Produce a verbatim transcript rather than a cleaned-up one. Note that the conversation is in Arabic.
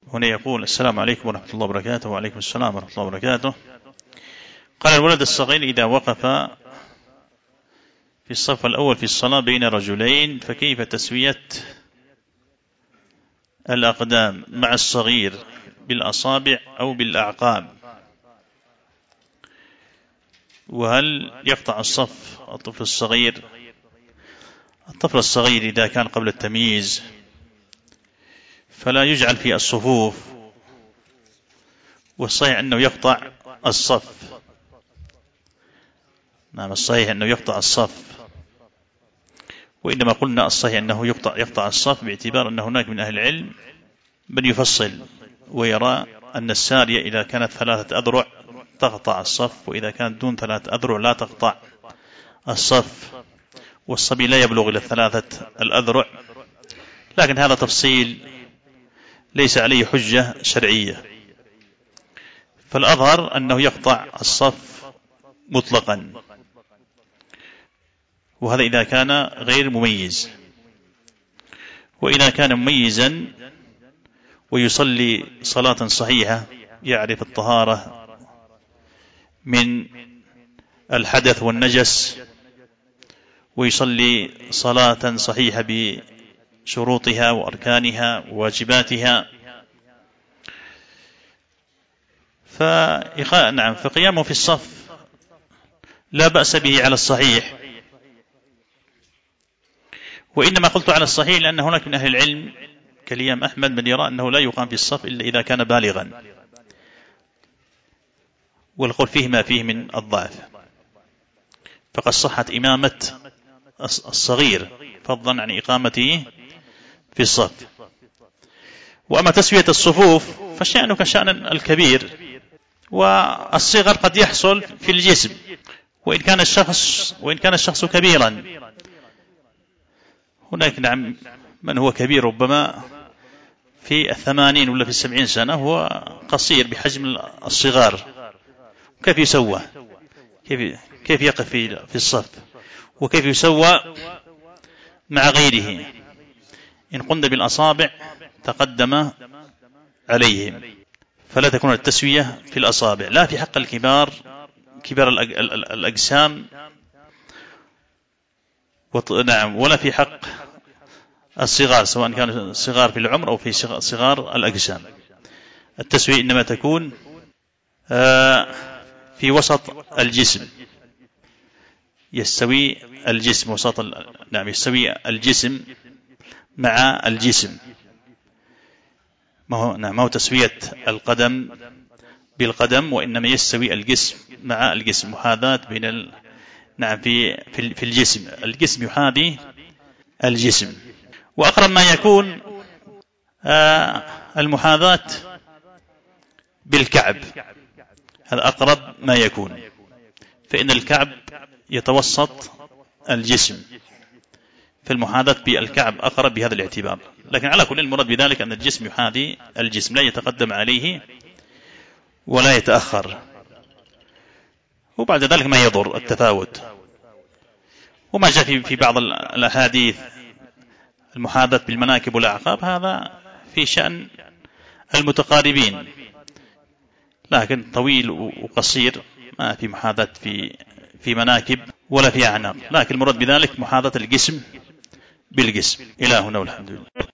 هنا يقول: السلام عليكم ورحمة الله وبركاته. وعليكم السلام ورحمة الله وبركاته. قال: الولد الصغير إذا وقف في الصف الأول في الصلاة بين رجلين فكيف تسوية الأقدام مع الصغير بالأصابع أو بالأعقاب؟ وهل يقطع الصف الطفل الصغير؟ الطفل الصغير إذا كان قبل التمييز فلا يجعل في الصفوف، والصحيح أنه يقطع الصف. نعم، الصحيح أنه يقطع الصف. وإنما قلنا الصحيح أنه يقطع, يقطع الصف باعتبار أن هناك من أهل العلم من يفصل ويرى أن السارية إذا كانت ثلاثة أذرع تقطع الصف، وإذا كانت دون ثلاثة أذرع لا تقطع الصف، والصبي لا يبلغ إلى ثلاثة الأذرع. لكن هذا تفصيل ليس عليه حجة شرعية، فالأظهر أنه يقطع الصف مطلقا، وهذا إذا كان غير مميز. وإذا كان مميزا ويصلي صلاة صحيحة يعرف الطهارة من الحدث والنجس، ويصلي صلاة صحيحة بشروطها وأركانها وواجباتها، فإخاء نعم فقيامه في الصف لا بأس به على الصحيح. وإنما قلت على الصحيح لأن هناك من أهل العلم كالإمام أحمد من يرى أنه لا يقام في الصف إلا إذا كان بالغا، والقول فيه ما فيه من الضعف، فقد صحت إمامة الصغير فضلا عن إقامته في الصف. وأما تسوية الصفوف فشأنه كشأن الكبير، والصغر قد يحصل في الجسم، وإن كان الشخص وإن كان الشخص كبيرا. هناك نعم من هو كبير ربما في الثمانين ولا في السبعين سنة هو قصير بحجم الصغار، كيف يسوى؟ كيف كيف يقف في الصف؟ وكيف يسوى مع غيره؟ إن قلنا بالأصابع تقدم عليهم، فلا تكون التسوية في الأصابع، لا في حق الكبار كبار الأجسام نعم، ولا في حق الصغار سواء كان صغار في العمر أو في صغار الأجسام. التسوية إنما تكون في وسط الجسم، يستوي الجسم وسط نعم يستوي الجسم مع الجسم، ما هو نعم ما هو تسوية القدم بالقدم، وإنما يستوي الجسم مع الجسم، محاذاة بين ال... نعم في في الجسم، الجسم يحاذي الجسم. وأقرب ما يكون آه المحاذاة بالكعب، هذا أقرب ما يكون، فإن الكعب يتوسط الجسم، فالمحاذاة بالكعب أقرب بهذا الاعتبار. لكن على كل المراد بذلك أن الجسم يحاذي الجسم، لا يتقدم عليه ولا يتأخر، وبعد ذلك ما يضر التفاوت. وما جاء في بعض الأحاديث المحاذاة بالمناكب والأعقاب هذا في شأن المتقاربين، لكن طويل وقصير ما في محاذاة في في مناكب ولا في أعناق، لكن المراد بذلك محاذاة الجسم بالجسم. إلى هنا والحمد لله.